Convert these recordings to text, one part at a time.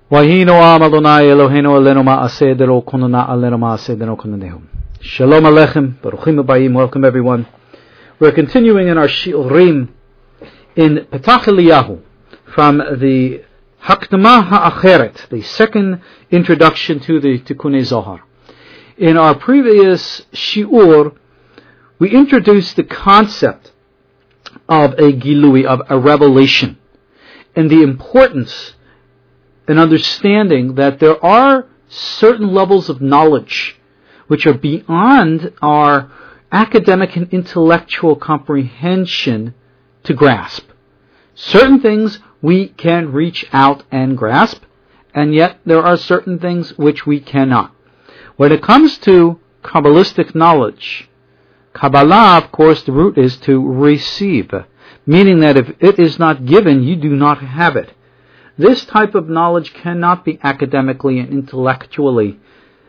Wahino am Adonai Eloheinu alenu ma'aseh dero konona alenu ma'aseh dero kononehum. Shalom Aleichem, Baruchim Abayim, welcome everyone. We're continuing in our Shiurim in Petach Eliyahu from the Hakdama Ha'acheret, the second introduction to the Tikkunei Zohar. In our previous Shiur, we introduced the concept of a Gilui, of a revelation, and the importance and understanding that there are certain levels of knowledge which are beyond our academic and intellectual comprehension to grasp. Certain things we can reach out and grasp, and yet there are certain things which we cannot. When it comes to Kabbalistic knowledge, Kabbalah, of course, the root is to receive, meaning that if it is not given, you do not have it. This type of knowledge cannot be academically and intellectually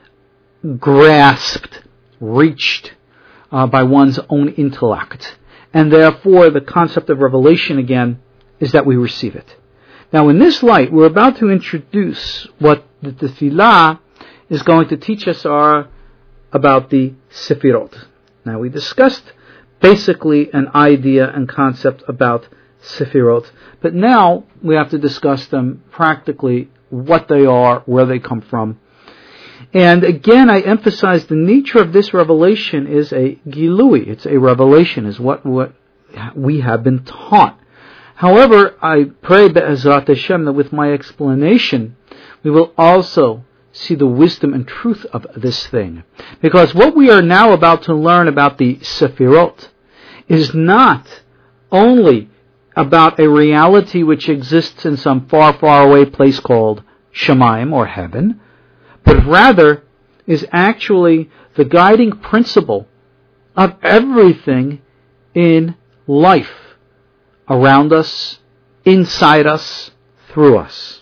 grasped, reached by one's own intellect. And therefore, the concept of revelation, again, is that we receive it. Now, in this light, we're about to introduce what the Tefillah is going to teach us about the Sefirot. Now, we discussed basically an idea and concept about Sefirot, but now we have to discuss them practically, what they are, where they come from. And again, I emphasize the nature of this revelation is a Gilui. It's a revelation, is what we have been taught. However, I pray Be'ezrat Hashem that with my explanation, we will also see the wisdom and truth of this thing. Because what we are now about to learn about the Sefirot is not only about a reality which exists in some far, far away place called Shemaim, or heaven, but rather is actually the guiding principle of everything in life, around us, inside us, through us.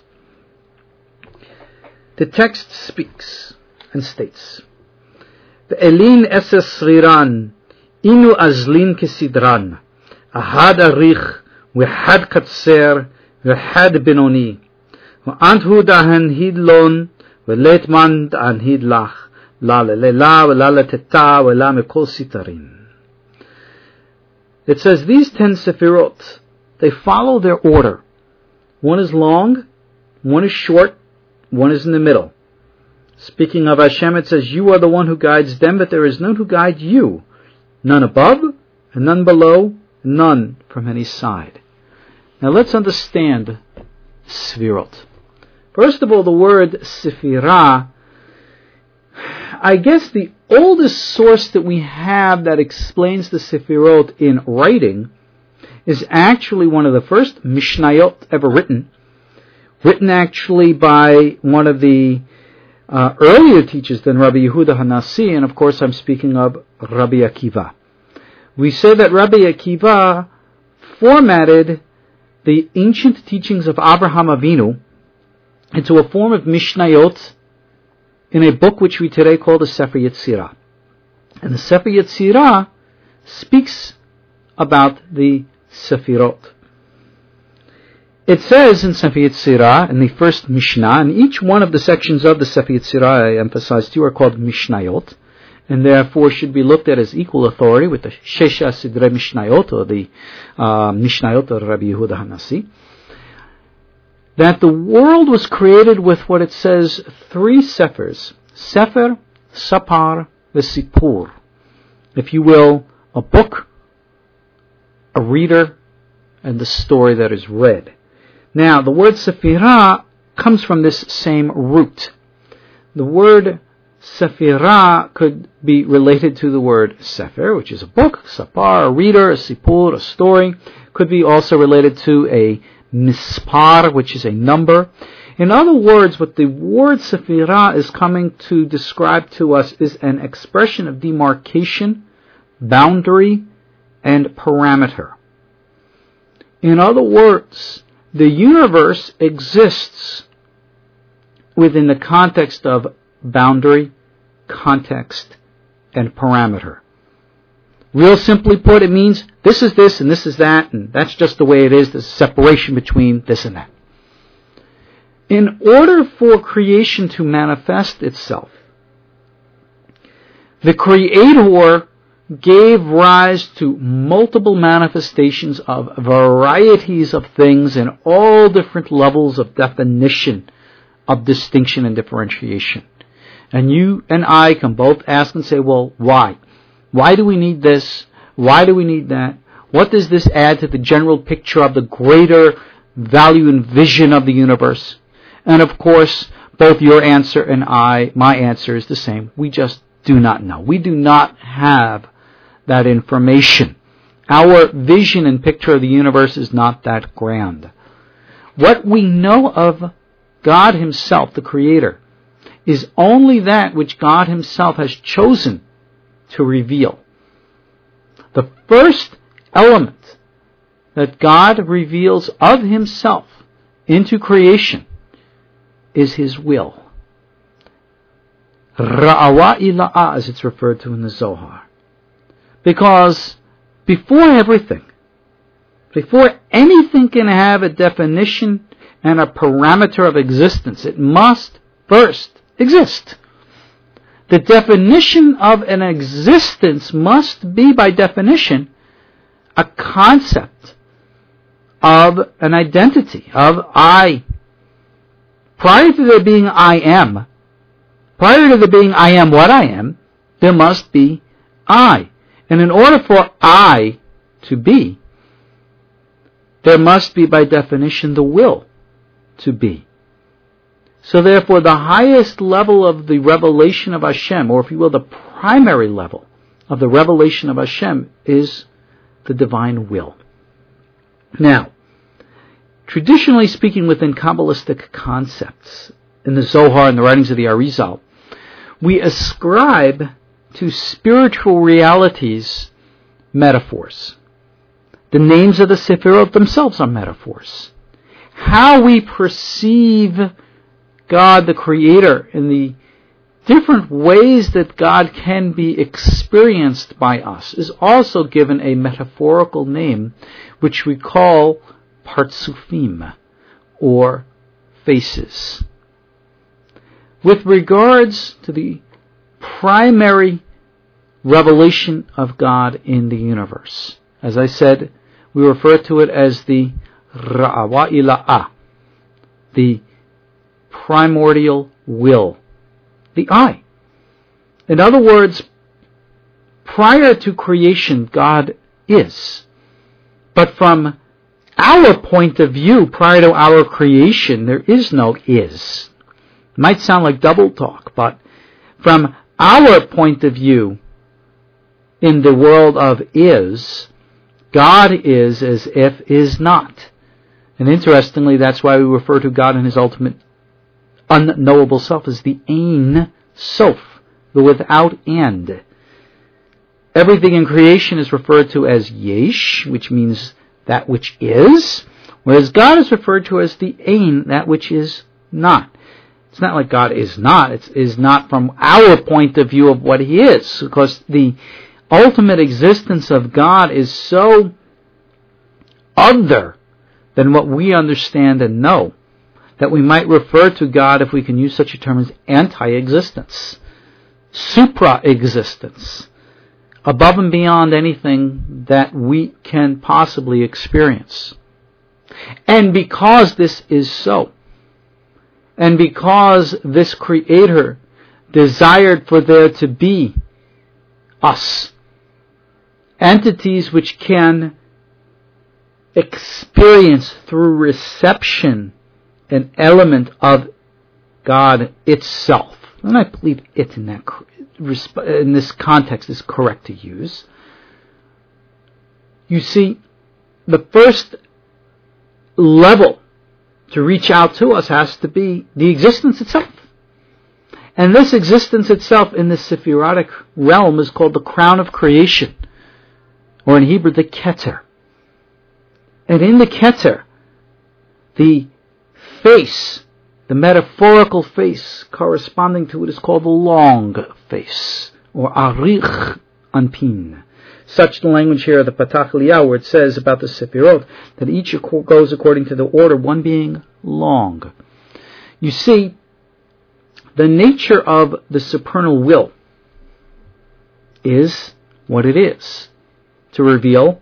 The text speaks and states, Ve'elin eses sriran, inu azlin kesidran, ahad arich, V'had katser, v'had benoni, v'anthu dahan hidlon, v'let man dahan hidlach, la lelela, v'la leteta, v'la mekol sitarin. It says these 10 Sefirot, they follow their order. One is long, one is short, one is in the middle. Speaking of Hashem, it says, you are the one who guides them, but there is none who guide you. None above, and none below, none from any side. Now let's understand Sefirot. First of all, the word Sefirah, I guess the oldest source that we have that explains the Sefirot in writing is actually one of the first Mishnayot ever written actually by one of the earlier teachers than Rabbi Yehuda Hanasi, and of course I'm speaking of Rabbi Akiva. We say that Rabbi Akiva formatted the ancient teachings of Abraham Avinu into a form of Mishnayot in a book which we today call the Sefer Yetzirah. And the Sefer Yetzirah speaks about the Sefirot. It says in Sefer Yetzirah, in the first Mishnah, and each one of the sections of the Sefer Yetzirah, I emphasize to you, are called Mishnayot, and therefore should be looked at as equal authority with the Shesha Sidrei Mishnayot, or the Mishnayot of Rabbi Yehuda Hanasi, that the world was created with what it says 3 Sefers, Sefer, Sapar, Vesipur. If you will, a book, a reader, and the story that is read. Now, the word Sefirah comes from this same root. The word Sefirah could be related to the word Sefer, which is a book, Sapar, a reader, a Sipur, a story. Could be also related to a Mispar, which is a number. In other words, what the word Sefirah is coming to describe to us is an expression of demarcation, boundary, and parameter. In other words, the universe exists within the context of boundary, context, and parameter. Real simply put, it means this is this and this is that, and that's just the way it is. There's a separation between this and that. In order for creation to manifest itself, the Creator gave rise to multiple manifestations of varieties of things in all different levels of definition, of distinction and differentiation. And you and I can both ask and say, well, why? Why do we need this? Why do we need that? What does this add to the general picture of the greater value and vision of the universe? And of course, both your answer and my answer is the same. We just do not know. We do not have that information. Our vision and picture of the universe is not that grand. What we know of God Himself, the Creator, is only that which God Himself has chosen to reveal. The first element that God reveals of Himself into creation is His will. Ra'awa ila'a, as it's referred to in the Zohar. Because before everything, before anything can have a definition and a parameter of existence, it must first exist. The definition of an existence must be, by definition, a concept of an identity, of I. Prior to there being I am, prior to there being I am what I am, there must be I. And in order for I to be, there must be, by definition, the will to be. So therefore, the highest level of the revelation of Hashem, or if you will, the primary level of the revelation of Hashem, is the divine will. Now, traditionally speaking, within Kabbalistic concepts, in the Zohar and the writings of the Arizal, we ascribe to spiritual realities metaphors. The names of the Sefirot themselves are metaphors. How we perceive God the Creator in the different ways that God can be experienced by us is also given a metaphorical name, which we call partsufim, or faces. With regards to the primary revelation of God in the universe, as I said, we refer to it as the Ra'awa ila'a, the primordial will, the I. In other words, prior to creation, God is. But from our point of view, prior to our creation, there is no is. It might sound like double talk, but from our point of view, in the world of is, God is as if is not. And interestingly, that's why we refer to God in His ultimate unknowable self as the Ein Sof, the without end. Everything in creation is referred to as Yesh, which means that which is, whereas God is referred to as the Ein, that which is not. It's not like God is not. It is not from our point of view of what He is, because the ultimate existence of God is so other than what we understand and know that we might refer to God, if we can use such a term, as anti-existence, supra-existence, above and beyond anything that we can possibly experience. And because this is so, and because this Creator desired for there to be us, entities which can experience through reception an element of God itself. And I believe it in this context is correct to use. You see, the first level to reach out to us has to be the existence itself. And this existence itself in the Sephirotic realm is called the crown of creation, or in Hebrew, the Keter. And in the Keter, the face, the metaphorical face corresponding to it, is called the long face, or Arich Anpin. Such the language here of the Patach Eliyahu, where it says about the Sefirot that each goes according to the order, one being long. You see, the nature of the supernal will is what it is. To reveal,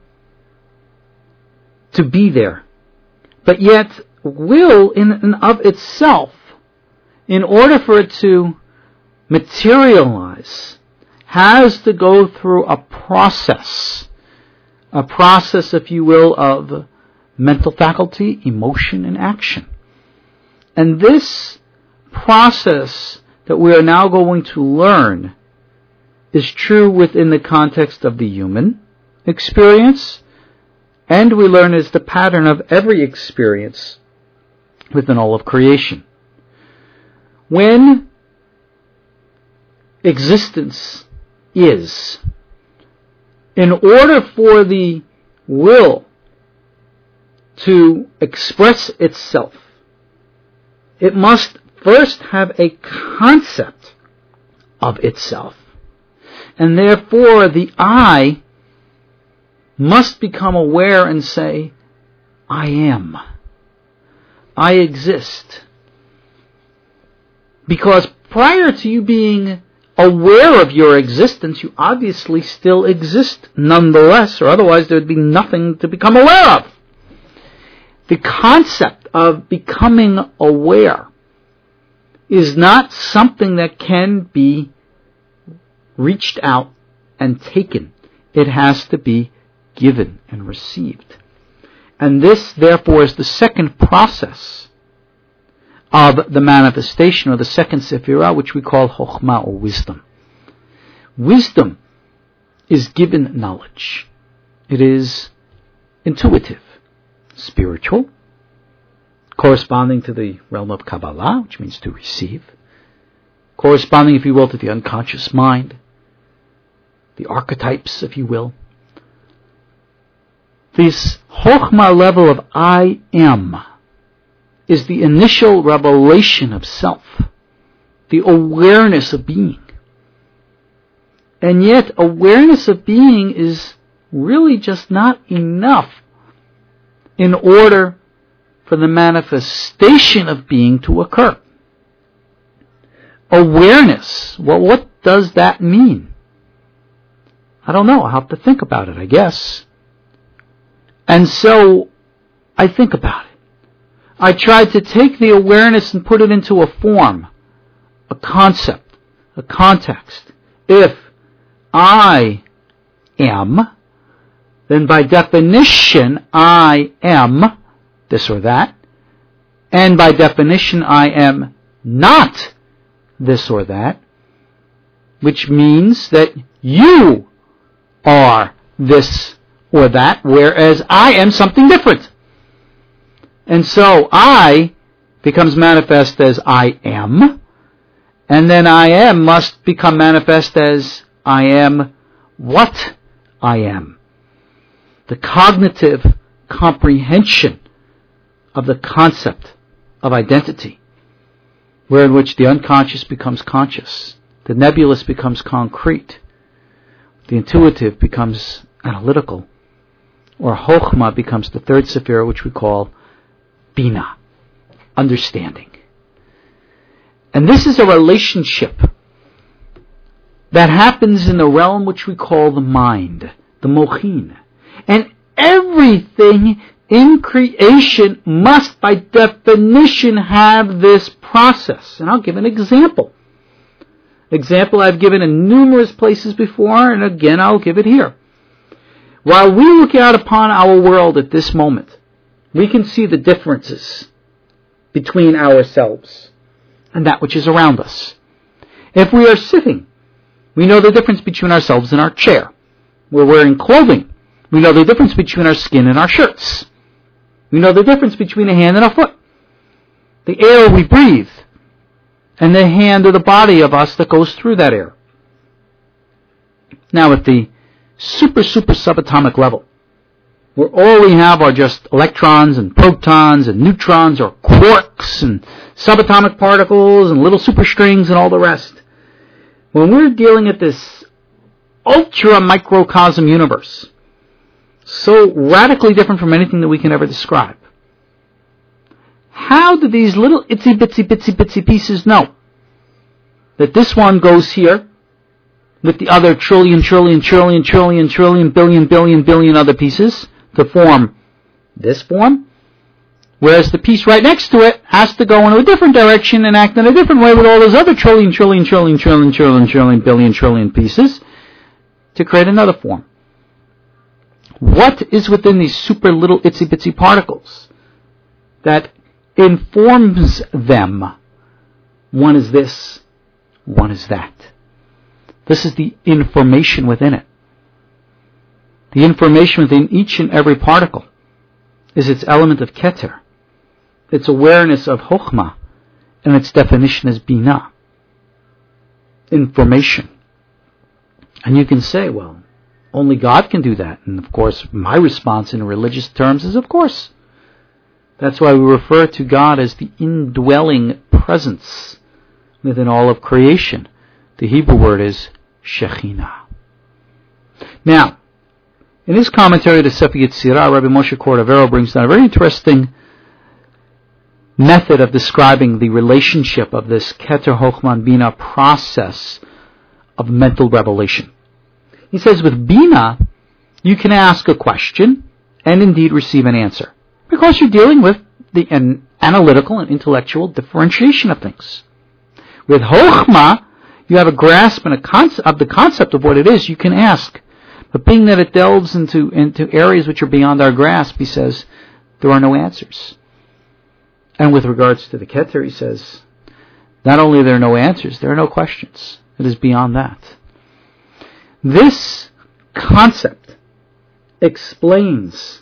to be there. But yet, will in and of itself, in order for it to materialize, has to go through a process, if you will, of mental faculty, emotion, and action. And this process that we are now going to learn is true within the context of the human experience, and we learn is the pattern of every experience within all of creation. When existence is, in order for the will to express itself, it must first have a concept of itself. And therefore the I must become aware and say, I am. I exist. Because prior to you being aware of your existence, you obviously still exist nonetheless, or otherwise there would be nothing to become aware of. The concept of becoming aware is not something that can be reached out and taken. It has to be given and received. And this, therefore, is the second process of the manifestation, or the second sephirah, which we call chokhmah, or wisdom. Wisdom is given knowledge. It is intuitive, spiritual, corresponding to the realm of Kabbalah, which means to receive, corresponding, if you will, to the unconscious mind, the archetypes, if you will. This chokhmah level of I am is the initial revelation of self, the awareness of being. And yet, awareness of being is really just not enough in order for the manifestation of being to occur. Awareness, well, what does that mean? I don't know. I'll have to think about it, I guess. And so, I think about it. I tried to take the awareness and put it into a form, a concept, a context. If I am, then by definition I am this or that, and by definition I am not this or that, which means that you are this or that, whereas I am something different. And so I becomes manifest as I am, and then I am must become manifest as I am what I am. The cognitive comprehension of the concept of identity, where in which the unconscious becomes conscious, the nebulous becomes concrete, the intuitive becomes analytical, or chokhmah becomes the third sephirah, which we call bina, understanding. And this is a relationship that happens in the realm which we call the mind, the mochin. And everything in creation must, by definition, have this process. And I'll give an example. Example I've given in numerous places before, and again I'll give it here. While we look out upon our world at this moment, we can see the differences between ourselves and that which is around us. If we are sitting, we know the difference between ourselves and our chair. We're wearing clothing. We know the difference between our skin and our shirts. We know the difference between a hand and a foot. The air we breathe and the hand or the body of us that goes through that air. Now at the super subatomic level, where all we have are just electrons and protons and neutrons or quarks and subatomic particles and little superstrings and all the rest. When we're dealing at this ultra microcosm universe, so radically different from anything that we can ever describe, how do these little itsy pieces know that this one goes here with the other trillion billion other pieces to form this form, whereas the piece right next to it has to go in a different direction and act in a different way with all those other trillion billion pieces to create another form? What is within these super little itsy particles that informs them? One is this, one is that. This is the information within it. The information within each and every particle is its element of Keter, its awareness of Chokhmah, and its definition as Binah. Information. And you can say, well, only God can do that. And of course, my response in religious terms is, of course. That's why we refer to God as the indwelling presence within all of creation. The Hebrew word is Shekhinah. Now, in his commentary to Sefer Yetzirah, Rabbi Moshe Cordovero brings down a very interesting method of describing the relationship of this Keter Chokhmah Binah process of mental revelation. He says with Binah, you can ask a question and indeed receive an answer, because you're dealing with an analytical and intellectual differentiation of things. With Chokhmah, you have a grasp and of the concept of what it is. You can ask. But being that it delves into areas which are beyond our grasp, he says, there are no answers. And with regards to the Keter, he says, not only are there no answers, there are no questions. It is beyond that. This concept explains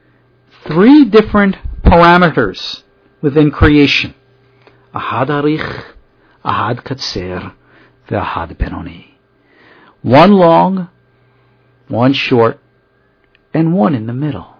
3 different parameters within creation. Ahad Arich, Ahad Katser, Ahad Benoni. One long, one short, and one in the middle.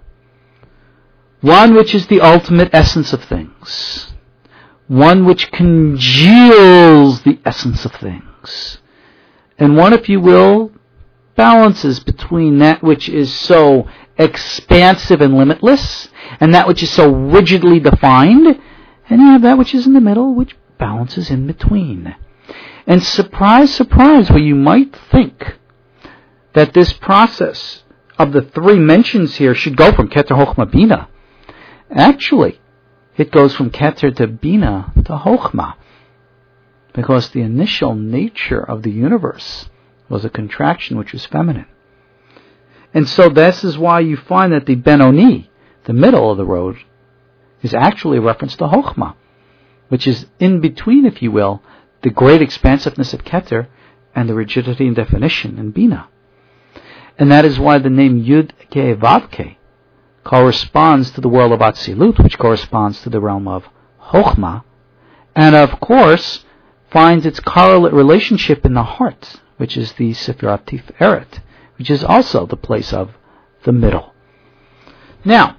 One which is the ultimate essence of things. One which congeals the essence of things. And one, if you will, balances between that which is so expansive and limitless, and that which is so rigidly defined, and you have that which is in the middle, which balances in between. And surprise, surprise, where you might think that this process of the 3 mentions here should go from Keter Chokhmah Binah. Actually, it goes from Keter to Binah to Chokhmah, because the initial nature of the universe was a contraction which was feminine. And so this is why you find that the Benoni, the middle of the road, is actually a reference to Chokhmah, which is in between, if you will, the great expansiveness of Keter and the rigidity and definition in Binah. And that is why the name Yud Ke Vav Ke corresponds to the world of Atzilut, which corresponds to the realm of Chokhmah, and of course finds its correlate relationship in the heart, which is the Sefirat Tiferet, which is also the place of the middle. Now,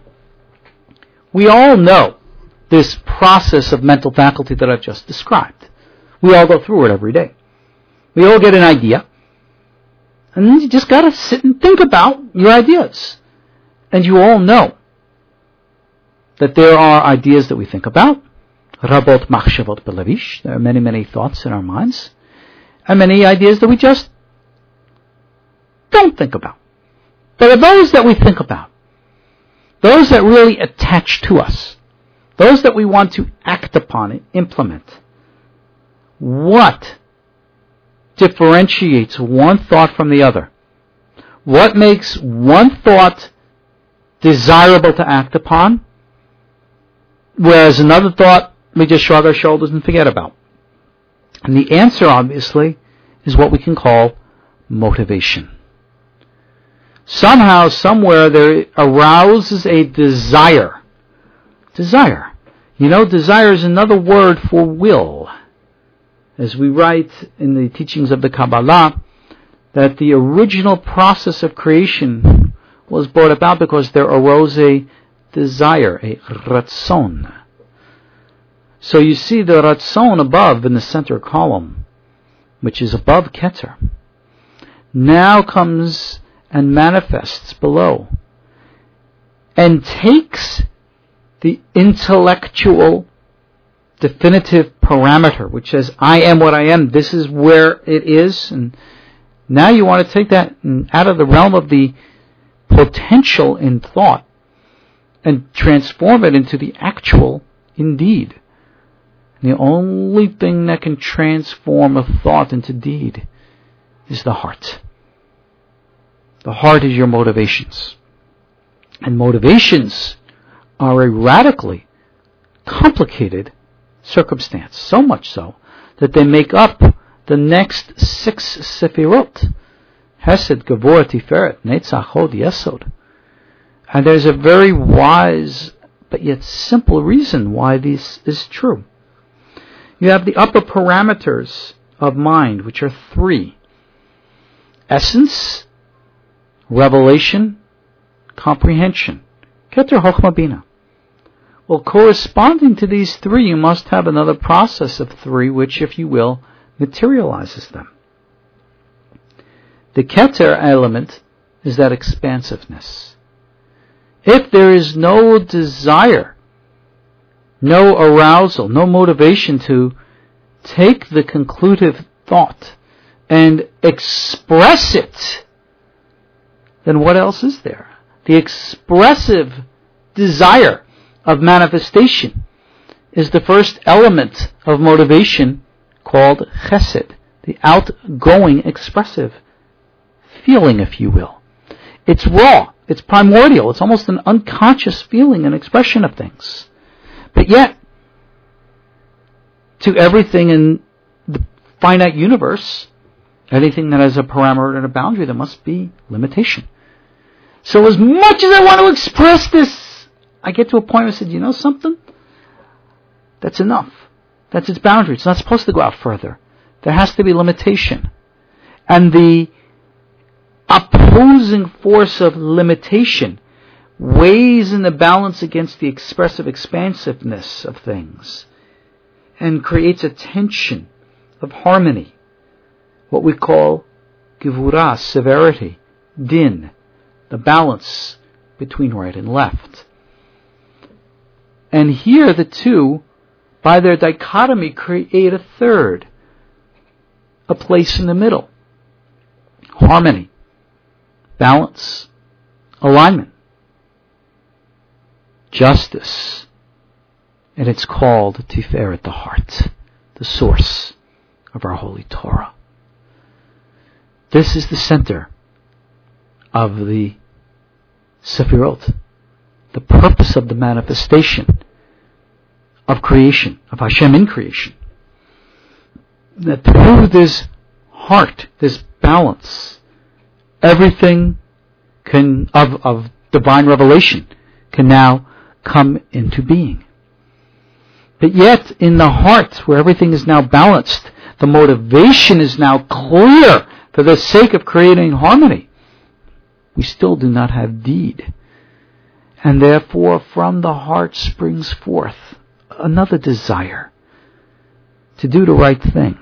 we all know this process of mental faculty that I've just described. We all go through it every day. We all get an idea, and then you just got to sit and think about your ideas. And you all know that there are ideas that we think about. Rabot machshavot belavish. There are many, many thoughts in our minds. And many ideas that we just don't think about. There are those that we think about. Those that really attach to us. Those that we want to act upon and implement. What differentiates one thought from the other? What makes one thought desirable to act upon, whereas another thought we just shrug our shoulders and forget about? And the answer, obviously, is what we can call motivation. Somehow, somewhere, there arouses a desire. Desire. You know, desire is another word for will. As we write in the teachings of the Kabbalah, that the original process of creation was brought about because there arose a desire, a ratzon. So you see the ratzon above in the center column, which is above Keter, now comes and manifests below, and takes the intellectual definitive parameter which says, I am what I am, this is where it is. And now you want to take that out of the realm of the potential in thought and transform it into the actual indeed. And the only thing that can transform a thought into deed is the heart. The heart is your motivations. And motivations are a radically complicated circumstance, so much so that they make up the next 6 sefirot: Hesed, Gevurah, Tiferet, Netzach, Hod, Yesod. And there's a very wise but yet simple reason why this is true. You have the upper parameters of mind, which are 3: essence, revelation, comprehension. Keter, Chochmah, Bina. Well, corresponding to these 3, you must have another process of 3, which, if you will, materializes them. The Keter element is that expansiveness. If there is no desire, no arousal, no motivation to take the conclusive thought and express it, then what else is there? The expressive desire of manifestation is the first element of motivation, called chesed, the outgoing expressive feeling, if you will. It's raw, it's primordial, it's almost an unconscious feeling and expression of things. But yet, to everything in the finite universe, anything that has a parameter and a boundary, there must be limitation. So as much as I want to express this, I get to a point where I said, you know something? That's enough. That's its boundary. It's not supposed to go out further. There has to be limitation. And the opposing force of limitation weighs in the balance against the expressive expansiveness of things and creates a tension of harmony, what we call gevurah, severity, din, the balance between right and left. And here the two, by their dichotomy, create a third, a place in the middle. Harmony, balance, alignment, justice. And it's called Tiferet, the heart, the source of our holy Torah. This is the center of the Sefirot, the purpose of the manifestation of creation, of Hashem in creation. That through this heart, this balance, everything of divine revelation can now come into being. But yet, in the heart, where everything is now balanced, the motivation is now clear for the sake of creating harmony. We still do not have deed. And therefore, from the heart springs forth another desire to do the right thing,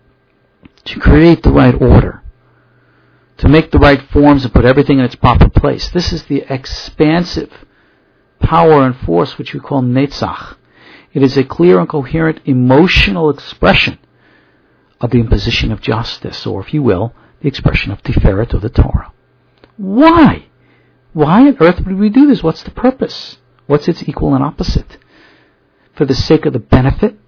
to create the right order, to make the right forms and put everything in its proper place. This is the expansive power and force which we call Netzach. It is a clear and coherent emotional expression of the imposition of justice, or if you will, the expression of Tiferet, or the Torah. Why? Why on earth would we do this? What's the purpose? What's its equal and opposite? For the sake of the benefit?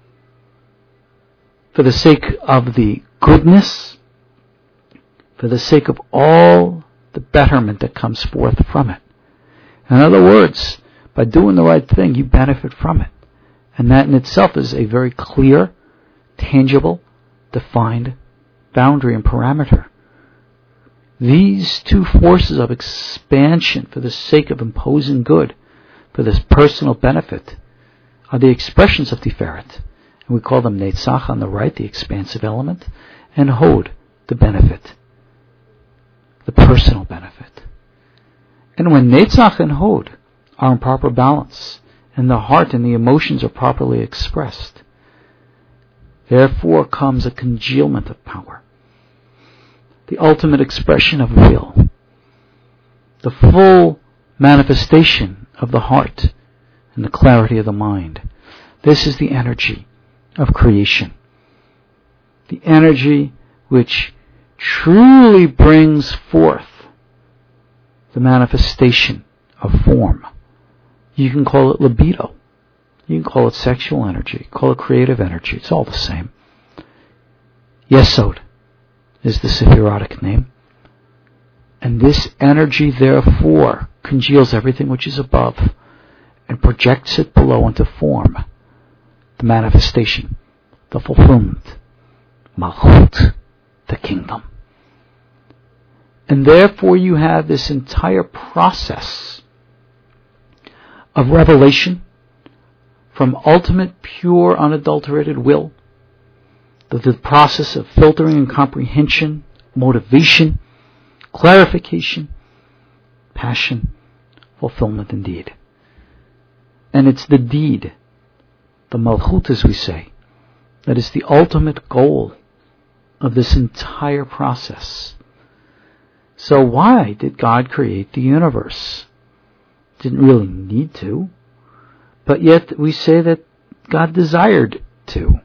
For the sake of the goodness? For the sake of all the betterment that comes forth from it? In other words, by doing the right thing, you benefit from it. And that in itself is a very clear, tangible, defined boundary and parameter. These two forces of expansion for the sake of imposing good, for this personal benefit, are the expressions of Tiferet. And we call them Netzach on the right, the expansive element, and Hod, the benefit, the personal benefit. And when Netzach and Hod are in proper balance, and the heart and the emotions are properly expressed, therefore comes a congealment of power, the ultimate expression of will, the full manifestation of the heart and the clarity of the mind, This is the energy of creation. The energy which truly brings forth the manifestation of form. You can call it libido. You can call it sexual energy. Call it creative energy. It's all the same. Yesod is the Sephirotic name. And this energy, therefore, congeals everything which is above and projects it below into form. The manifestation, the fulfillment, Malchut, the kingdom. And therefore you have this entire process of revelation from ultimate, pure, unadulterated will, the process of filtering and comprehension, motivation, clarification, passion, fulfillment and deed. And it's the deed, the Malchut as we say, that is the ultimate goal of this entire process. So why did God create the universe? Didn't really need to, but yet we say that God desired to.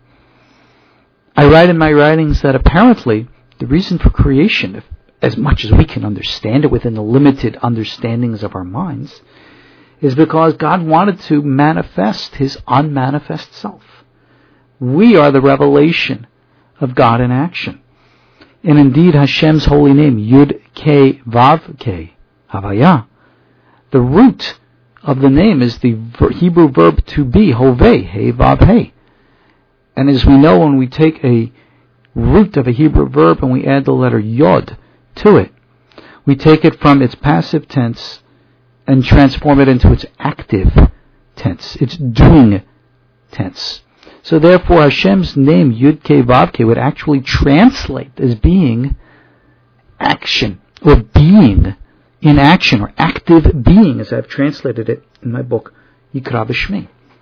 I write in my writings that apparently the reason for creation, if, as much as we can understand it within the limited understandings of our minds, is because God wanted to manifest His unmanifest self. We are the revelation of God in action. And indeed Hashem's holy name, Yud Kei Vav Kei, Havaya, the root of the name is the Hebrew verb to be, Hovei, Hey Vav Hey. And as we know, when we take a root of a Hebrew verb and we add the letter Yod to it, we take it from its passive tense and transform it into its active tense, its doing tense. So therefore Hashem's name, Yud Kei Vav Kei, would actually translate as being action, or being in action, or active being, as I've translated it in my book, Yikra B'Shmi.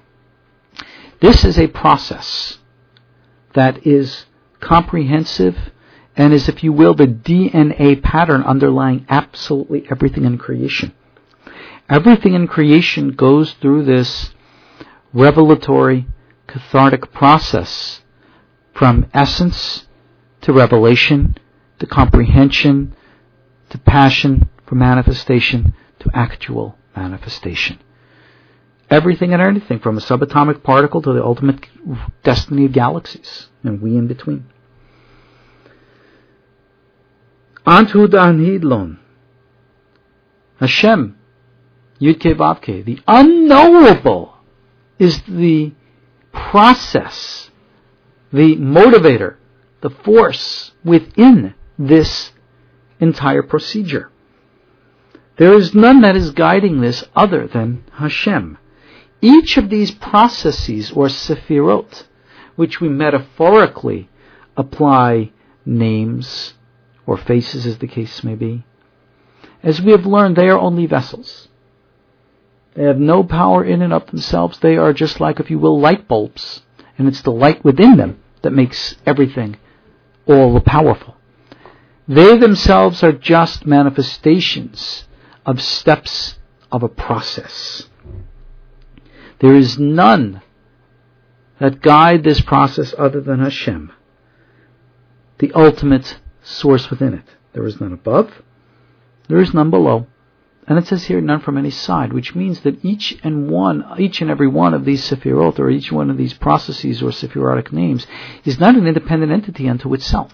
This is a process that is comprehensive and is, if you will, the DNA pattern underlying absolutely everything in creation. Everything in creation goes through this revelatory, cathartic process from essence to revelation to comprehension to passion, from manifestation to actual manifestation. Everything and anything, from a subatomic particle to the ultimate destiny of galaxies, and we in between. Antu Danhidlon, Hashem, Yud Kei Vav Kei, the unknowable is the process, the motivator, the force within this entire procedure. There is none that is guiding this other than Hashem. Each of these processes, or sefirot, which we metaphorically apply names or faces as the case may be, as we have learned, they are only vessels. They have no power in and of themselves. They are just like, if you will, light bulbs. And it's the light within them that makes everything all powerful. They themselves are just manifestations of steps of a process. There is none that guide this process other than Hashem, the ultimate source within it. There is none above, there is none below. And it says here, none from any side, which means that each and every one of these sefirot, or each one of these processes or sephirotic names, is not an independent entity unto itself.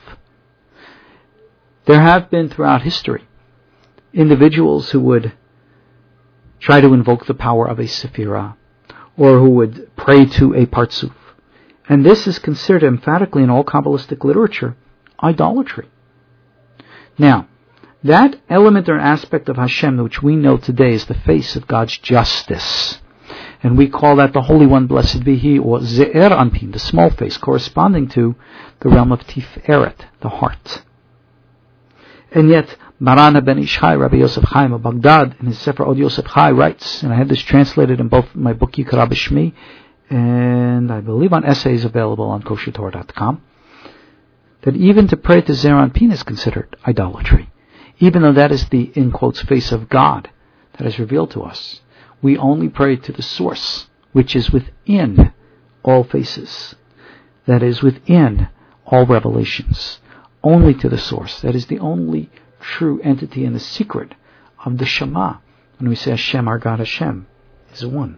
There have been throughout history individuals who would try to invoke the power of a sephirah, or who would pray to a partsuf. And this is considered emphatically in all Kabbalistic literature idolatry. Now, that element or aspect of Hashem which we know today is the face of God's justice. And we call that the Holy One, blessed be He, or Ze'er Anpin, the small face, corresponding to the realm of Tiferet, the heart. And yet, Maran ben Ishai, Rabbi Yosef Chaim of Baghdad, in his Sefer Od Yosef Chai, writes, and I had this translated in both my book Yikra B'Shmi, and I believe on essays available on koshertorah.com, that even to pray to Ze'er Anpin is considered idolatry. Even though that is the, in quotes, face of God that is revealed to us, we only pray to the source, which is within all faces, that is within all revelations, only to the source. That is the only true entity and the secret of the Shema. When we say Hashem, our God Hashem, is one.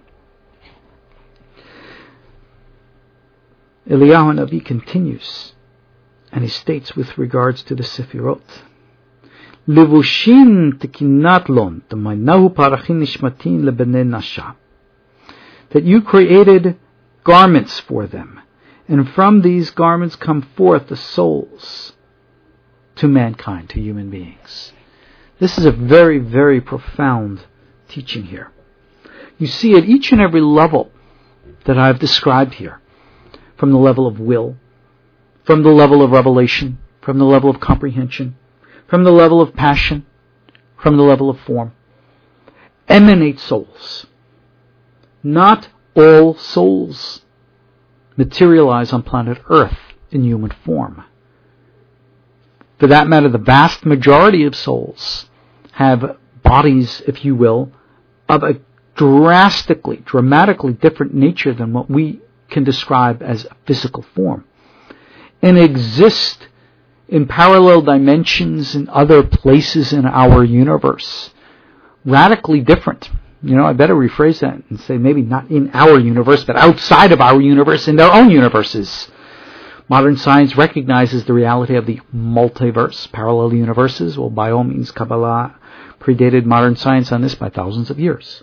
Eliyahu Navi continues, and he states with regards to the Sefirot, Levushin tekinat lon, t'maynahu parachin nishmatin lebnei nasha, that you created garments for them, and from these garments come forth the souls to mankind, to human beings. This is a very, very profound teaching here. You see at each and every level that I've described here, from the level of will, from the level of revelation, from the level of comprehension, from the level of passion, from the level of form, emanate souls. Not all souls materialize on planet Earth in human form. For that matter, the vast majority of souls have bodies, if you will, of a dramatically different nature than what we can describe as a physical form, and exist in parallel dimensions in other places in our universe, radically different. I better rephrase that and say maybe not in our universe, but outside of our universe, in their own universes. Modern science recognizes the reality of the multiverse, parallel universes. Well, by all means, Kabbalah predated modern science on this by thousands of years.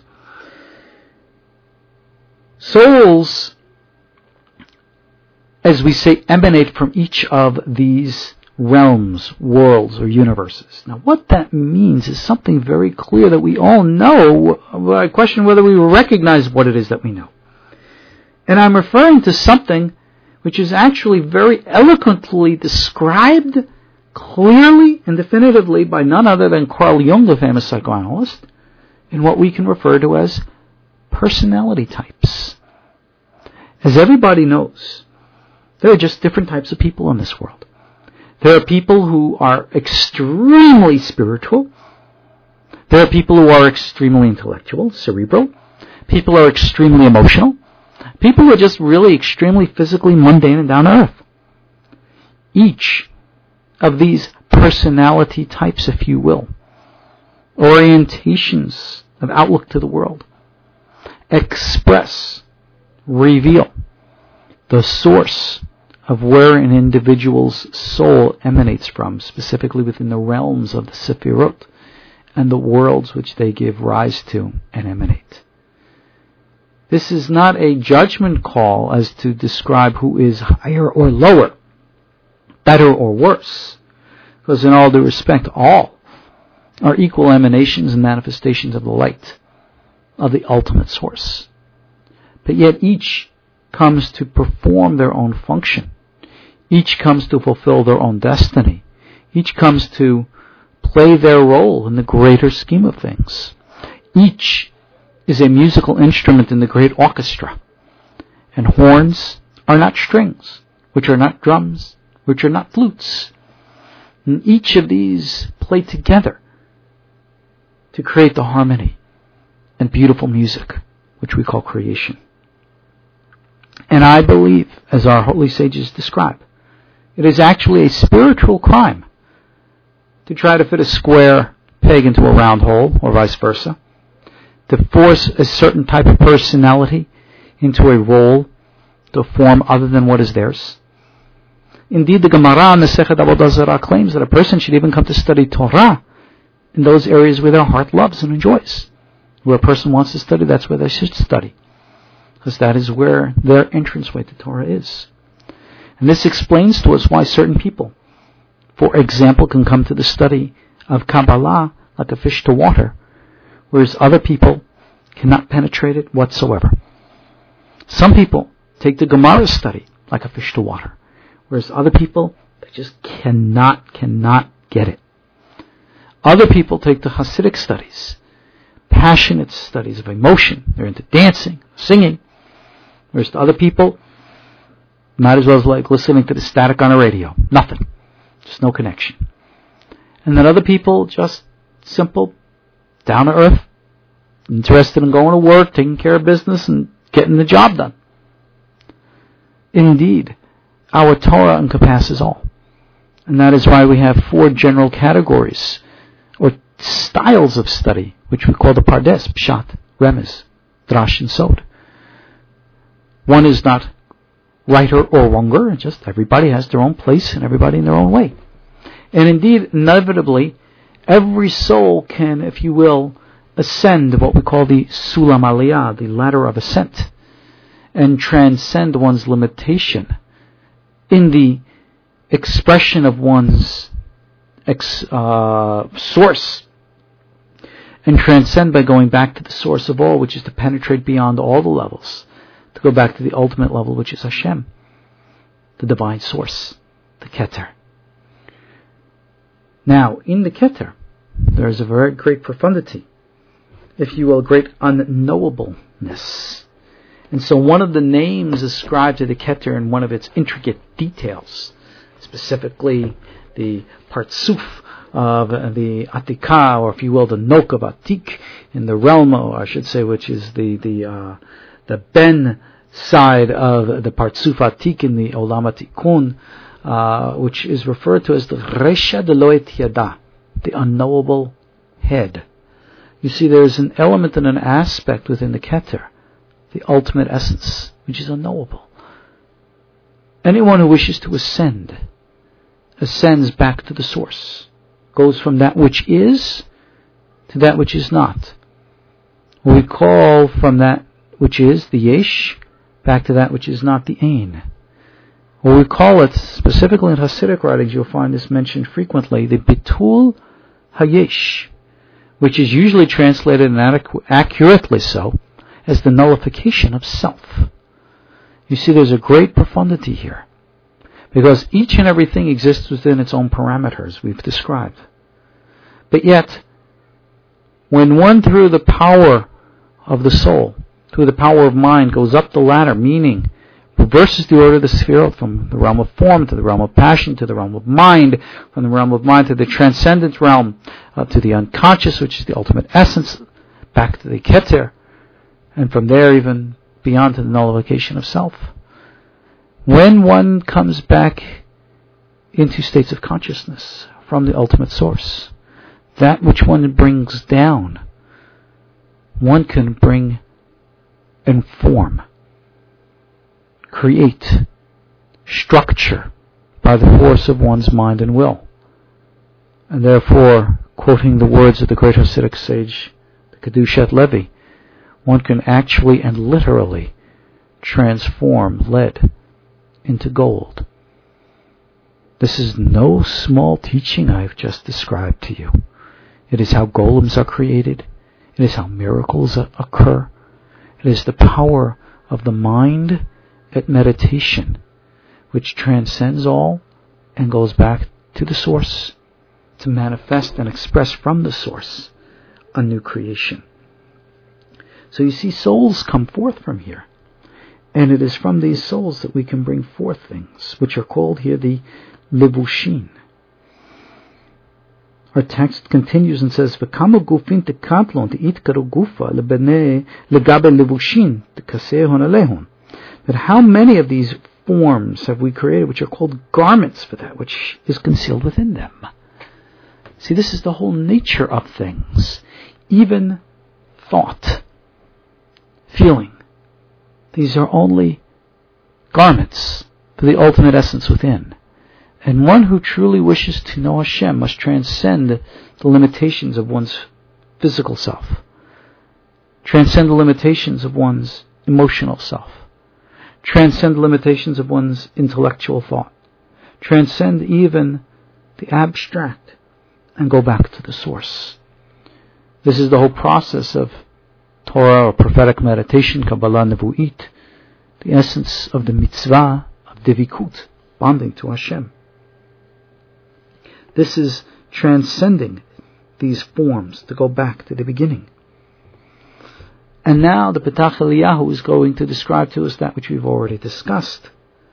Souls, as we say, emanate from each of these realms, worlds, or universes. Now, what that means is something very clear that we all know. I question whether we recognize what it is that we know. And I'm referring to something which is actually very eloquently described clearly and definitively by none other than Carl Jung, the famous psychoanalyst, in what we can refer to as personality types. As everybody knows, there are just different types of people in this world. There are people who are extremely spiritual. There are people who are extremely intellectual, cerebral. People who are extremely emotional. People who are just really extremely physically mundane and down to earth. Each of these personality types, if you will, orientations of outlook to the world, express, reveal the source of where an individual's soul emanates from, specifically within the realms of the Sefirot and the worlds which they give rise to and emanate. This is not a judgment call as to describe who is higher or lower, better or worse, because in all due respect, all are equal emanations and manifestations of the light of the ultimate source. But yet each comes to perform their own function. Each comes to fulfill their own destiny. Each comes to play their role in the greater scheme of things. Each is a musical instrument in the great orchestra. And horns are not strings, which are not drums, which are not flutes. And each of these play together to create the harmony and beautiful music, which we call creation. And I believe, as our holy sages describe, it is actually a spiritual crime to try to fit a square peg into a round hole, or vice versa, to force a certain type of personality into a role, to a form other than what is theirs. Indeed, the Gemara in Masechet Avodah Zarah claims that a person should even come to study Torah in those areas where their heart loves and enjoys. Where a person wants to study, that's where they should study, because that is where their entranceway to Torah is. And this explains to us why certain people, for example, can come to the study of Kabbalah like a fish to water, whereas other people cannot penetrate it whatsoever. Some people take the Gemara study like a fish to water, whereas other people, they just cannot get it. Other people take the Hasidic studies, passionate studies of emotion. They're into dancing, singing, whereas to other people, might as well as like listening to the static on a radio. Nothing. Just no connection. And then other people, just simple, down to earth, interested in going to work, taking care of business, and getting the job done. Indeed, our Torah encompasses all. And that is why we have 4 general categories, or styles of study, which we call the Pardes, Pshat, Remez, Drash, and Sod. One is not righter or wronger, just everybody has their own place and everybody in their own way. And indeed, inevitably, every soul can, if you will, ascend what we call the Sulam Aliyah, the ladder of ascent, and transcend one's limitation in the expression of one's source, and transcend by going back to the source of all, which is to penetrate beyond all the levels, to go back to the ultimate level, which is Hashem, the divine source, the Keter. Now, in the Keter, there is a very great profundity, if you will, great unknowableness. And so one of the names ascribed to the Keter in one of its intricate details, specifically the Partsuf of the Atikah, or if you will, the Nok of Atik, in the realm, or I should say, which is the Ben side of the Partsuf Atik in the Olam Atikun, which is referred to as the Resha de Loet Yada, the unknowable head. You see, there is an element and an aspect within the Keter, the ultimate essence, which is unknowable. Anyone who wishes to ascend, ascends back to the source, goes from that which is to that which is not. We call from that which is, the Yesh, back to that which is not, the Ein. Or we call it, specifically in Hasidic writings, you'll find this mentioned frequently, the Bitul HaYesh, which is usually translated, and accurately so, as the nullification of self. You see, there's a great profundity here, because each and everything exists within its own parameters we've described. But yet, when one, through the power of the soul, through the power of mind, goes up the ladder, meaning reverses the order of the Sefirot from the realm of form to the realm of passion to the realm of mind, from the realm of mind to the transcendent realm, to the unconscious, which is the ultimate essence, back to the Keter, and from there even beyond to the nullification of self. When one comes back into states of consciousness from the ultimate source, that which one brings down, one can bring and form, create, structure by the force of one's mind and will. And therefore, quoting the words of the great Hasidic sage, the Kedushat Levi, one can actually and literally transform lead into gold. This is no small teaching I've just described to you. It is how golems are created. It is how miracles occur. It is the power of the mind at meditation, which transcends all and goes back to the source to manifest and express from the source a new creation. So you see, souls come forth from here, and it is from these souls that we can bring forth things, which are called here the Levushin. Our text continues and says, "V'kama gufin tekatlon teitkaru gufa legabe levushin tekasehon alehon." That how many of these forms have we created which are called garments for that which is concealed within them? See, this is the whole nature of things. Even thought, feeling, these are only garments for the ultimate essence within. And one who truly wishes to know Hashem must transcend the limitations of one's physical self, transcend the limitations of one's emotional self, transcend the limitations of one's intellectual thought, transcend even the abstract, and go back to the source. This is the whole process of Torah or prophetic meditation, Kabbalah Nevu'it, the essence of the mitzvah of Devikut, bonding to Hashem. This is transcending these forms to go back to the beginning. And now the Petach Eliyahu is going to describe to us that which we've already discussed.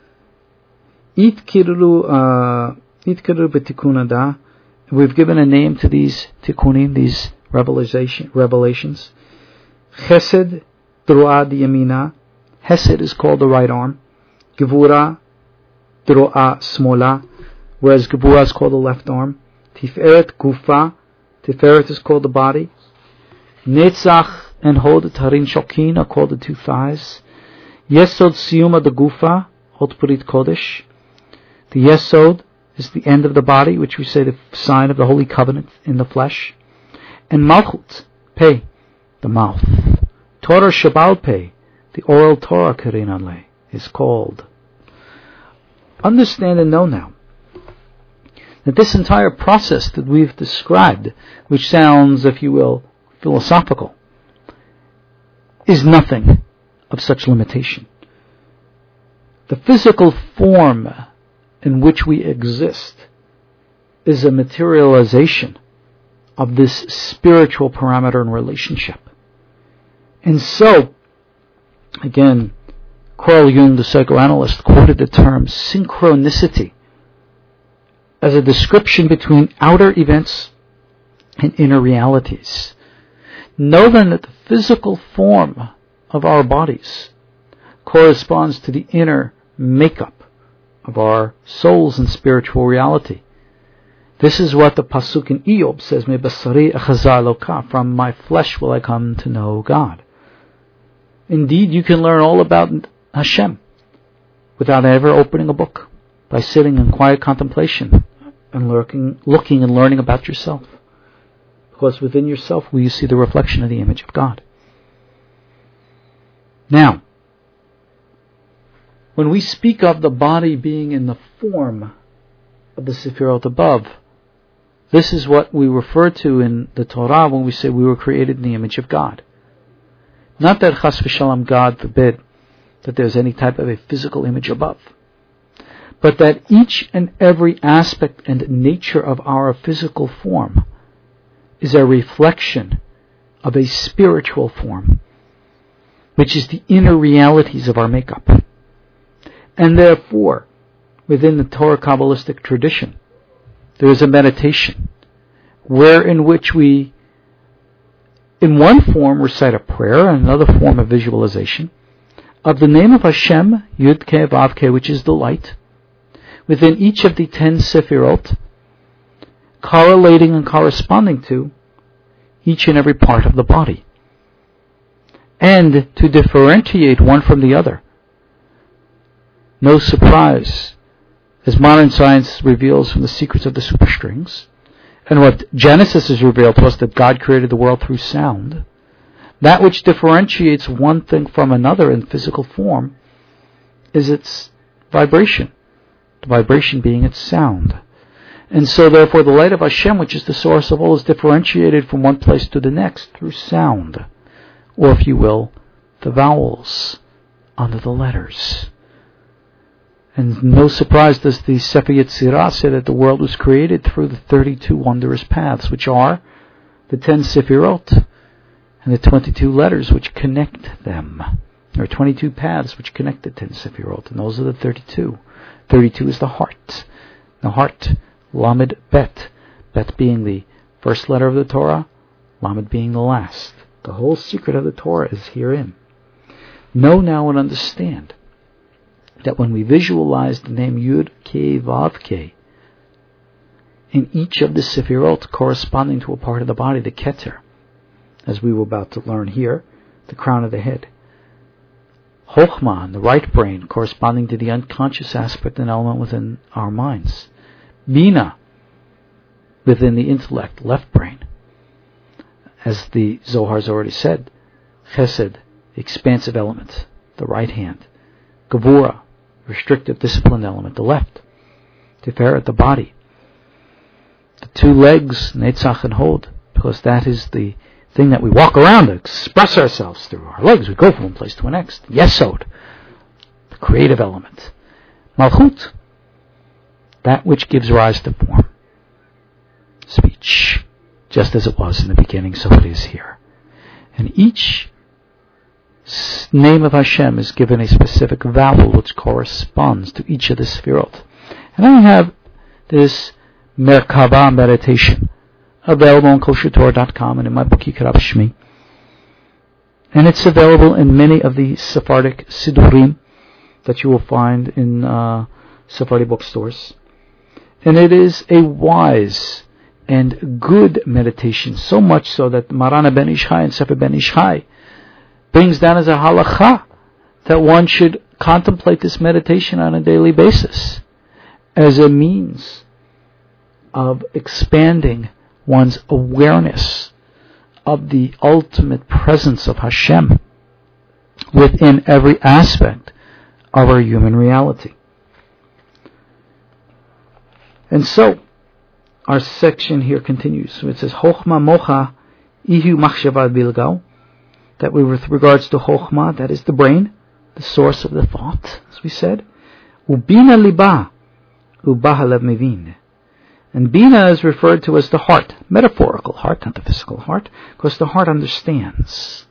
Itkiru b'tikkun. We've given a name to these tikkunim, these revelations. Chesed Druad Yamina. Hesed is called the right arm. Gevura, Dro'a, Smola, whereas Gevura is called the left arm. Tiferet, Gufa, Tiferet is called the body. Netzach and Hod, Tarin Shokin are called the two thighs. Yesod Siyuma, the Gufa, Hod Purit Kodesh. The Yesod is the end of the body, which we say the sign of the Holy Covenant in the flesh. And Malchut, Pei, the mouth. Torah Shabal Pei, the oral Torah Kerinale, is called. Understand and know now that this entire process that we've described, which sounds, if you will, philosophical, is nothing of such limitation. The physical form in which we exist is a materialization of this spiritual parameter and relationship. And so, again, Carl Jung, the psychoanalyst, quoted the term synchronicity as a description between outer events and inner realities. Know then that the physical form of our bodies corresponds to the inner makeup of our souls and spiritual reality. This is what the Pasuk in Eob says, Me basari echazar loka, from my flesh will I come to know God. Indeed, you can learn all about Hashem without ever opening a book, by sitting in quiet contemplation and looking and learning about yourself. Because within yourself will you see the reflection of the image of God. Now, when we speak of the body being in the form of the Sefirot above, this is what we refer to in the Torah when we say we were created in the image of God. Not that chas v'shalom, God forbid, that there's any type of a physical image above, but that each and every aspect and nature of our physical form is a reflection of a spiritual form, which is the inner realities of our makeup. And therefore, within the Torah Kabbalistic tradition, there is a meditation in which we, in one form, recite a prayer, and another form of visualization, of the name of Hashem, Yud Ke Vav Ke, which is the light, within each of the 10 Sefirot, correlating and corresponding to each and every part of the body, and to differentiate one from the other. No surprise, as modern science reveals from the secrets of the superstrings, and what Genesis has revealed to us, that God created the world through sound, that which differentiates one thing from another in physical form is its vibration, the vibration being its sound. And so therefore the light of Hashem, which is the source of all, is differentiated from one place to the next through sound, or if you will, the vowels under the letters. And no surprise does the Sefer Yetzirah say that the world was created through the 32 wondrous paths, which are the 10 Sefirot and the 22 letters which connect them. There are 22 paths which connect the 10 Sefirot, and those are the 32. 32 is the heart. The heart, Lamed Bet. Bet being the first letter of the Torah, Lamed being the last. The whole secret of the Torah is herein. Know now and understand that when we visualize the name Yud Ke Vav Ke in each of the Sefirot corresponding to a part of the body, the Keter, as we were about to learn here, the crown of the head, Chochmah, the right brain, corresponding to the unconscious aspect and element within our minds, Bina, within the intellect, left brain, as the Zohar's already said, Chesed, the expansive element, the right hand, Gevura, restrictive disciplined element, the left, Tiferet, the body, the two legs, Netzach and Hod, because that is the thing that we walk around to express ourselves through our legs. We go from one place to the next. Yesod, the creative element. Malchut, that which gives rise to form. Speech, just as it was in the beginning, so it is here. And each name of Hashem is given a specific vowel which corresponds to each of the Sefirot. And I have this Merkava meditation available on koshertorah.com and in my book Yikrab Shmi. And it's available in many of the Sephardic Sidurim that you will find in Sephardi bookstores. And it is a wise and good meditation, so much so that Marana Ben Ish Chai and Sefer Ben Ish Chai brings down as a halakha that one should contemplate this meditation on a daily basis as a means of expanding one's awareness of the ultimate presence of Hashem within every aspect of our human reality. And so, our section here continues. So it says, Chochma mocha ihu machshava bilgao, that with regards to Chochma, that is the brain, the source of the thought, as we said. Ubina liba, ubaha lev mevin. And Bina is referred to as the heart, metaphorical heart, not the physical heart, because the heart understands.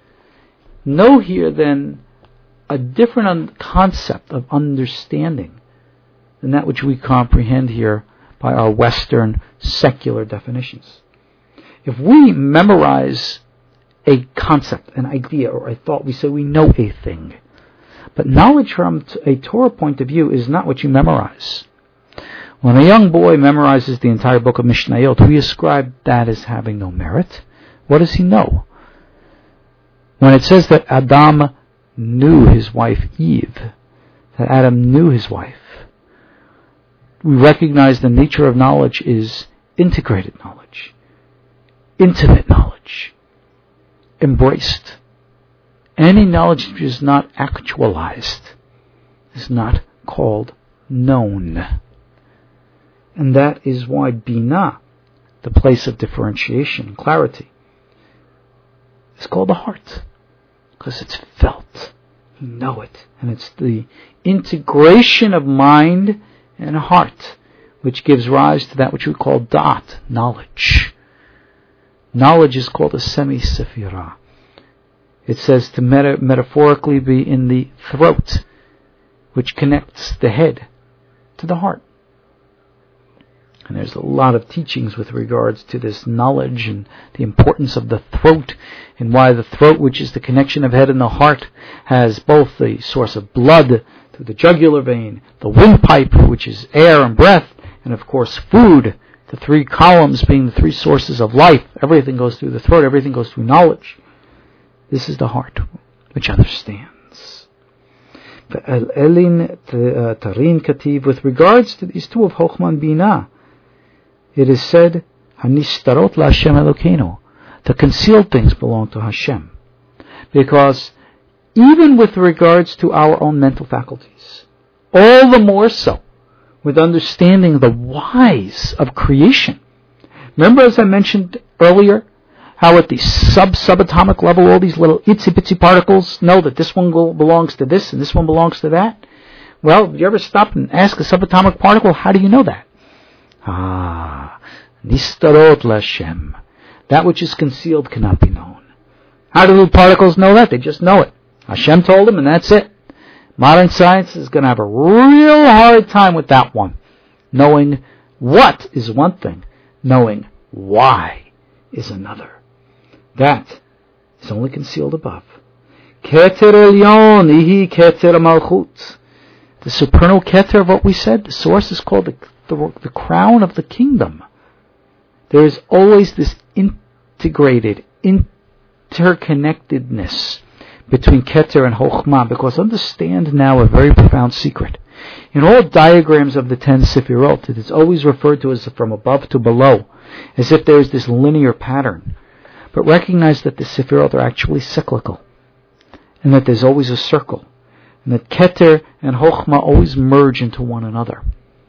Know here then a different concept of understanding than that which we comprehend here by our Western secular definitions. If we memorize a concept, an idea, or a thought, we say we know a thing. But knowledge from a Torah point of view is not what you memorize. When a young boy memorizes the entire book of Mishnayot, we ascribe that as having no merit. What does he know? When it says that Adam knew his wife Eve, that Adam knew his wife, we recognize the nature of knowledge is integrated knowledge, intimate knowledge, embraced. Any knowledge which is not actualized is not called known. And that is why Binah, the place of differentiation and clarity, is called the heart. Because it's felt. You know it. And it's the integration of mind and heart which gives rise to that which we call da'at, knowledge. Knowledge is called a semi-sefirah. It says to metaphorically be in the throat, which connects the head to the heart. And there's a lot of teachings with regards to this knowledge and the importance of the throat, and why the throat, which is the connection of head and the heart, has both the source of blood through the jugular vein, the windpipe, which is air and breath, and of course food, the three columns being the three sources of life. Everything goes through the throat, everything goes through knowledge. This is the heart, which understands. Elin Tarin Kativ, with regards to these two of Chochmah and Binah, it is said, Hanishtarot la Hashem Elokeinu, the concealed things belong to Hashem. Because even with regards to our own mental faculties, all the more so with understanding the whys of creation. Remember, as I mentioned earlier, how at the subatomic level all these little itsy-bitsy particles know that this one belongs to this and this one belongs to that? Well, you ever stop and ask a subatomic particle, how do you know that? Nistarot Lashem. That which is concealed cannot be known. How do the particles know that? They just know it. Hashem told them, and that's it. Modern science is going to have a real hard time with that one. Knowing what is one thing, knowing why is another. That is only concealed above. Keter Elyon, Ihi Keter Malchut. The supernal Keter of what we said, the source is called the crown of the kingdom. There is always this integrated, interconnectedness between Keter and Chochmah, because understand now a very profound secret. In all diagrams of the 10 Sefirot, it is always referred to as from above to below, as if there is this linear pattern. But recognize that the Sefirot are actually cyclical, and that there's always a circle, and that Keter and Chochmah always merge into one another.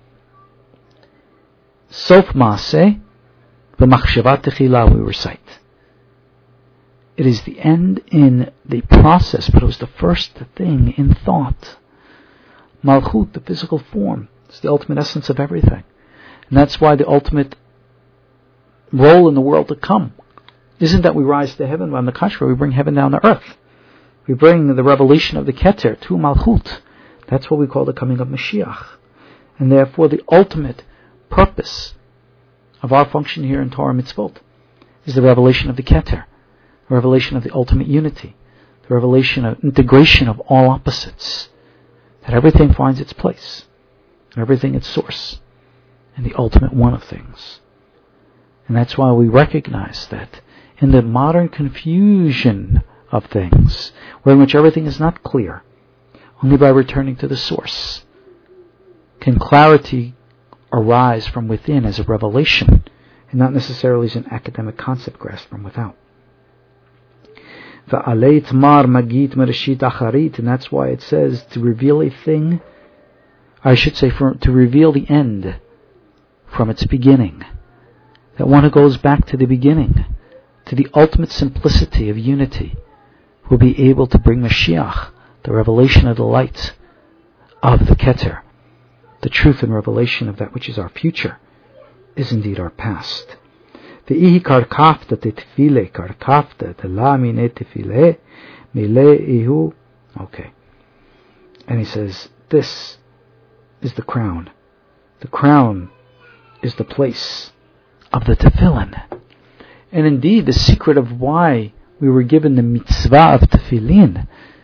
Sof Maaseh, B'machshava Techila, we recite. It is the end in the process, but it was the first thing in thought. Malchut, the physical form, is the ultimate essence of everything. And that's why the ultimate role in the world to come isn't that we rise to heaven, but on the contrary, we bring heaven down to earth. We bring the revelation of the Keter to Malchut. That's what we call the coming of Mashiach. And therefore, the ultimate purpose of our function here in Torah Mitzvot is the revelation of the Keter, the revelation of the ultimate unity, the revelation of integration of all opposites, that everything finds its place, everything its source, and the ultimate one of things. And that's why we recognize that in the modern confusion of things, where in which everything is not clear, only by returning to the source can clarity arise from within as a revelation, and not necessarily as an academic concept grasped from without. And that's why it says to reveal a thing, I should say to reveal the end from its beginning. That one who goes back to the beginning, to the ultimate simplicity of unity, will be able to bring Mashiach, the revelation of the light of the Keter. The truth and revelation of that which is our future is indeed our past. Ve'ihi karkafta tetfile karkafta telamine tefile mile ihu. Okay. And he says, this is the crown. The crown is the place of the tefillin. And indeed, the secret of why we were given the mitzvah of tefillin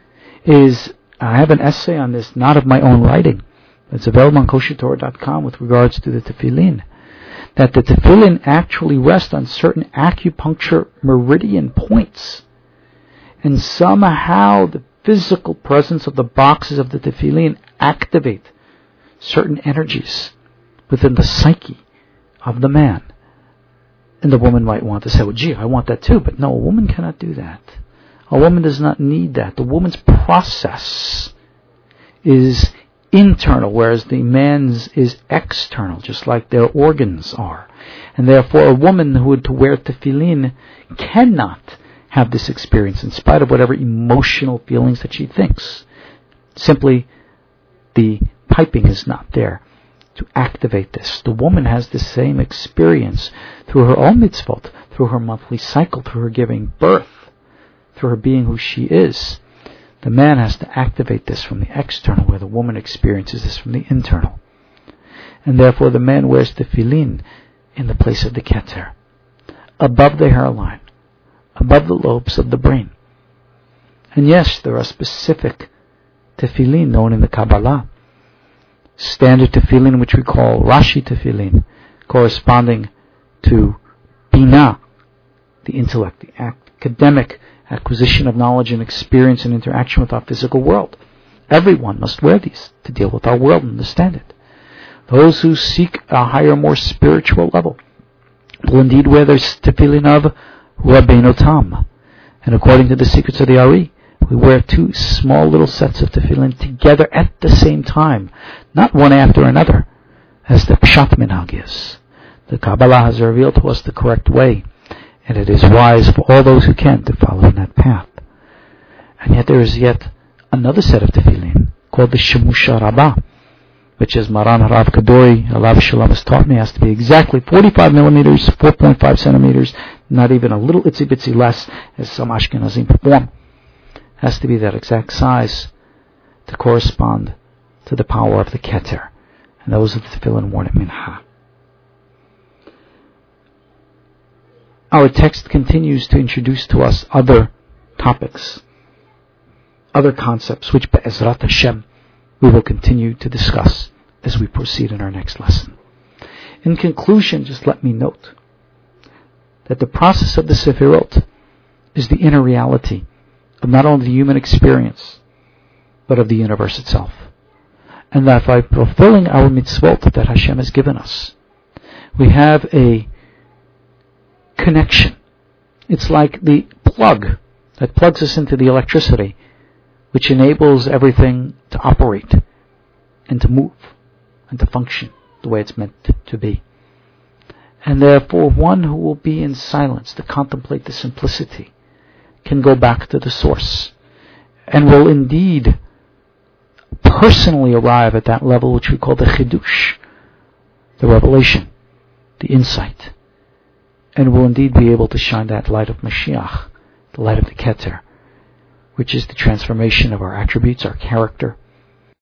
is, I have an essay on this, not of my own writing. It's available on koshertorah.com with regards to the tefillin. That the tefillin actually rest on certain acupuncture meridian points. And somehow the physical presence of the boxes of the tefillin activate certain energies within the psyche of the man. And the woman might want to say, well, gee, I want that too. But no, a woman cannot do that. A woman does not need that. The woman's process is internal, whereas the man's is external, just like their organs are. And therefore, a woman who would to wear tefillin cannot have this experience, in spite of whatever emotional feelings that she thinks. Simply, the piping is not there to activate this. The woman has the same experience through her own mitzvot, through her monthly cycle, through her giving birth, through her being who she is. The man has to activate this from the external, where the woman experiences this from the internal. And therefore the man wears tefillin in the place of the keter, above the hairline, above the lobes of the brain. And yes, there are specific tefillin known in the Kabbalah. Standard tefillin, which we call Rashi tefillin, corresponding to Binah, the intellect, the academic acquisition of knowledge and experience and interaction with our physical world. Everyone must wear these to deal with our world and understand it. Those who seek a higher, more spiritual level will indeed wear their tefillin of Rabbeinu Tam. And according to the secrets of the Ari, we wear two small little sets of tefillin together at the same time, not one after another, as the Pshat Minhag is. The Kabbalah has revealed to us the correct way, and it is wise for all those who can to follow in that path. And yet there is yet another set of tefillin called the Shemusha Rabbah, which, as Maran Harav Kadori, Alav Shalom, has taught me, has to be exactly 45 millimeters, 4.5 centimeters, not even a little itsy bitsy less, as some Ashkenazim perform. Has to be that exact size to correspond to the power of the Keter. And those are the tefillin worn at Mincha. Our text continues to introduce to us other topics, other concepts, which Be'ezrat Hashem we will continue to discuss as we proceed in our next lesson. In conclusion, just let me note that the process of the Sefirot is the inner reality of not only the human experience, but of the universe itself. And that by fulfilling our mitzvot that Hashem has given us, we have a connection. It's like the plug that plugs us into the electricity, which enables everything to operate and to move and to function the way it's meant to be. And therefore, one who will be in silence to contemplate the simplicity can go back to the source and will indeed personally arrive at that level which we call the chidush, the revelation, the insight, and will indeed be able to shine that light of Mashiach, the light of the Keter, which is the transformation of our attributes, our character,